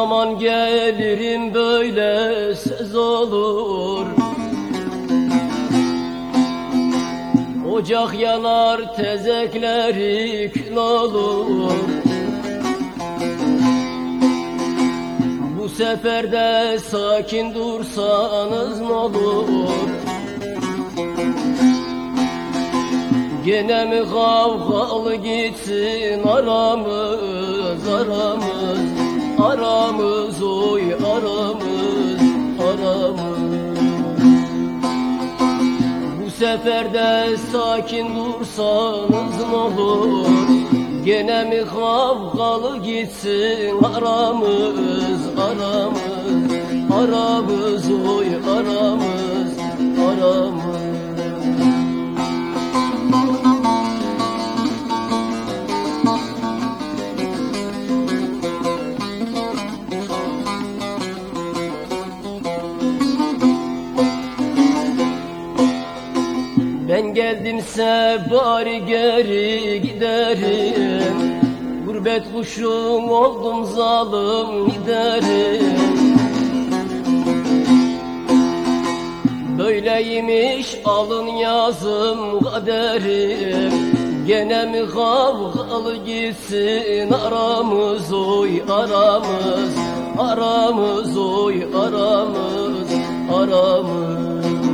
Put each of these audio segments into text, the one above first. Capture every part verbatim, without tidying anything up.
zaman gelirim böyle söz olur. Ocak yanar tezekleri kül olur. Bu sefer de sakin dursanız ne olur? Gene mi kavgalı gitsin aramız, aramız, aramız, oy aramız, aramız. Bu sefer de sakin dursanız ne olur? Gene mi kavgalı gitsin aramız, aramız, aramız, oy aramız, aramız. Ben geldimse bari geri giderim. Gurbet kuşum oldum zalim giderim. Böyleymiş alın yazım kaderim. Gene mi kavgalı gitsin aramız, oy aramız, aramız, oy aramız, aramız.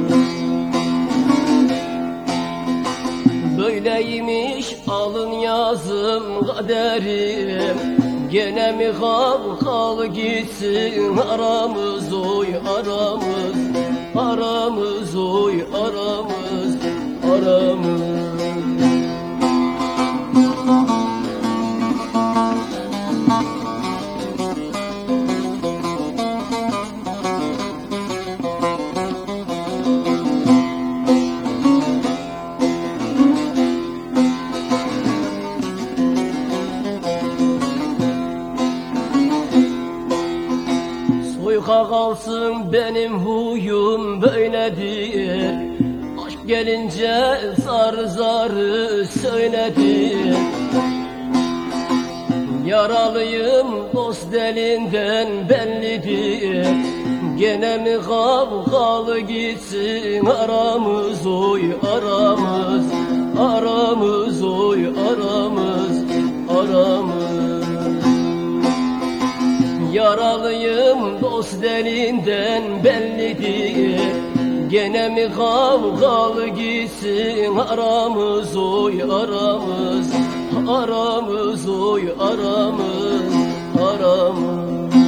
Böyleymiş alın yazım kaderim. Gene mi kavgalı gitsin aramız, oy aramız, aramız, oy aramız, aramız. Soyka kalsın benim huyum böyledir. Aşk gelince zar zarı söyledir. Yaralıyım dost elinden bellidir. Gene mi kavgalı gitsin aramız, oy aramız, aramız, oy aramız, aramız. Yaralıyım dost elinden bellidir. Gene mi kavgalı gitsin aramız, oy aramız, aramız, oy aramız, aramız.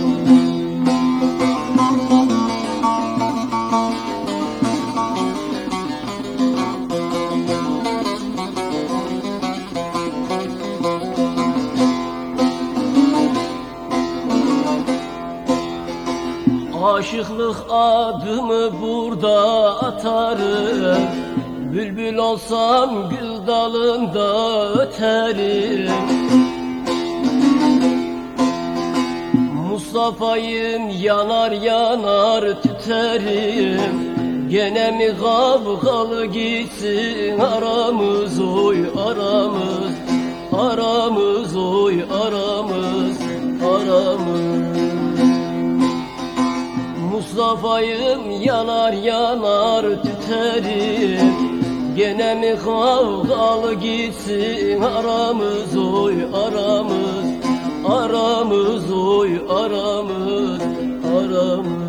Aşıklık adımı burada atarım. Bülbül olsam gül dalında öterim. Mustafa'yım yanar yanar tüterim. Gene mi kavgalı gitsin aramız, oy aramız, aramız, oy aramız, aramız. Mustafa'yım yanar yanar tüterim. Gene mi kavgalı gitsin aramız, oy aramız, aramız, oy aramız, aramız.